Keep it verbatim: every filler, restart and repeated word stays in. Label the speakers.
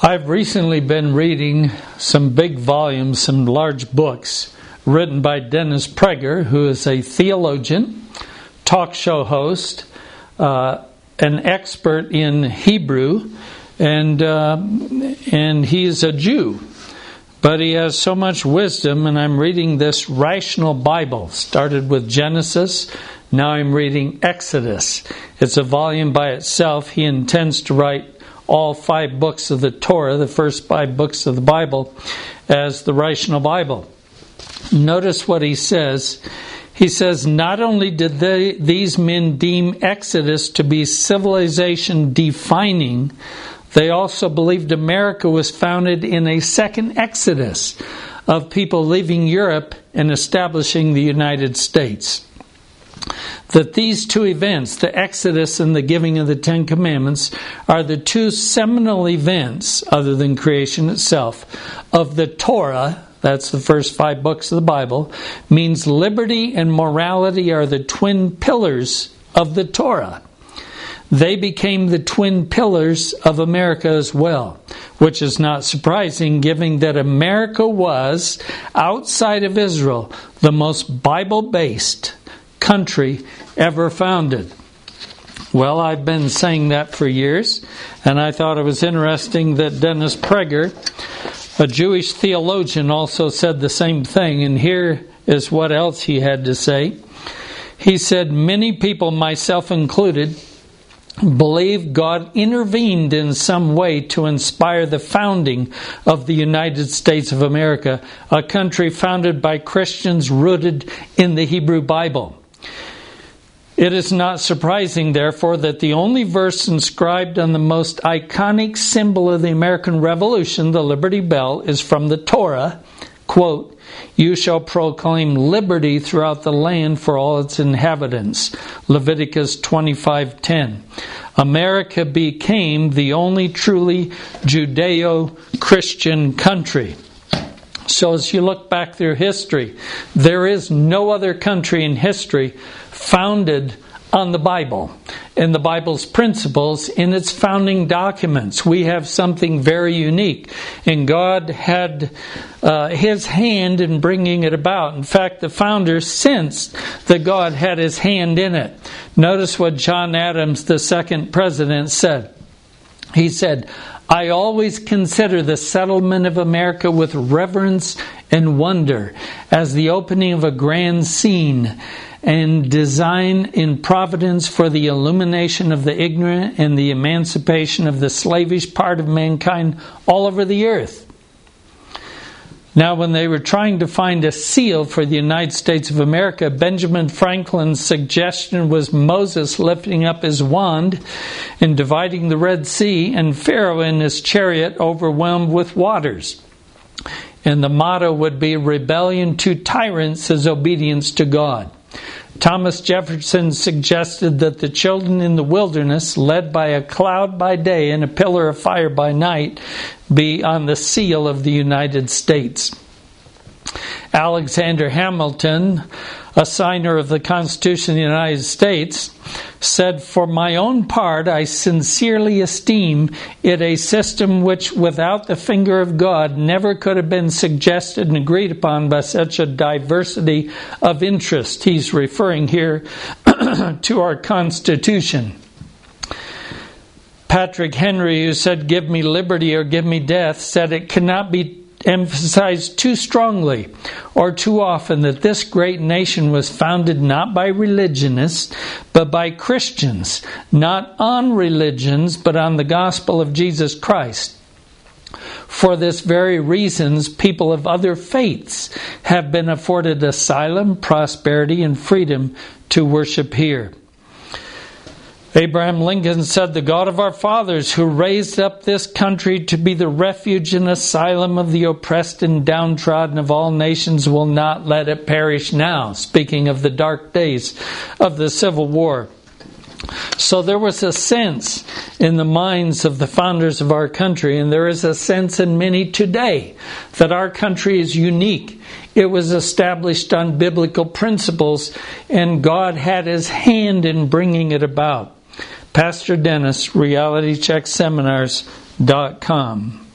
Speaker 1: I've recently been reading some big volumes, some large books written by Dennis Prager, who is a theologian, talk show host, uh, an expert in Hebrew, and uh, and he's a Jew. But he has so much wisdom, and I'm reading this Rational Bible. Started with Genesis, now I'm reading Exodus. It's a volume by itself. He intends to write all five books of the Torah, the first five books of the Bible, as the Rational Bible. Notice what he says. He says, not only did they, these men deem Exodus to be civilization defining, they also believed America was founded in a second Exodus of people leaving Europe and establishing the United States. That these two events, the Exodus and the giving of the Ten Commandments, are the two seminal events, other than creation itself, of the Torah. That's the first five books of the Bible. Means liberty and morality are the twin pillars of the Torah. They became the twin pillars of America as well, which is not surprising given that America was, outside of Israel, the most Bible-based country ever founded. Well, I've been saying that for years, and I thought it was interesting that Dennis Prager, a Jewish theologian, also said the same thing, and here is what else he had to say. He said, many people, myself included, believe God intervened in some way to inspire the founding of the United States of America, a country founded by Christians rooted in the Hebrew Bible. It is not surprising, therefore, that the only verse inscribed on the most iconic symbol of the American Revolution, the Liberty Bell, is from the Torah, quote, you shall proclaim liberty throughout the land for all its inhabitants. Leviticus twenty-five ten. America became the only truly Judeo-Christian country. So as you look back through history, there is no other country in history founded on the Bible and the Bible's principles in its founding documents. We have something very unique, and God had uh, His hand in bringing it about. In fact, the founders sensed that God had His hand in it. Notice what John Adams, the second president, said. He said, I always consider the settlement of America with reverence and wonder as the opening of a grand scene and design in providence for the illumination of the ignorant and the emancipation of the slavish part of mankind all over the earth. Now, when they were trying to find a seal for the United States of America, Benjamin Franklin's suggestion was Moses lifting up his wand and dividing the Red Sea, and Pharaoh in his chariot overwhelmed with waters. And the motto would be, rebellion to tyrants is obedience to God. Thomas Jefferson suggested that the children in the wilderness, led by a cloud by day and a pillar of fire by night, be on the seal of the United States. Alexander Hamilton, a signer of the Constitution of the United States, said, for my own part, I sincerely esteem it a system which, without the finger of God, never could have been suggested and agreed upon by such a diversity of interest. He's referring here to our Constitution. Patrick Henry, who said, give me liberty or give me death, said it cannot be emphasized too strongly or too often that this great nation was founded not by religionists, but by Christians, not on religions, but on the gospel of Jesus Christ. For this very reasons, people of other faiths have been afforded asylum, prosperity, and freedom to worship here. Abraham Lincoln said, the God of our fathers who raised up this country to be the refuge and asylum of the oppressed and downtrodden of all nations will not let it perish now. Speaking of the dark days of the Civil War. So there was a sense in the minds of the founders of our country, and there is a sense in many today, that our country is unique. It was established on biblical principles, and God had His hand in bringing it about. Pastor Dennis, Reality Check Seminars dot com.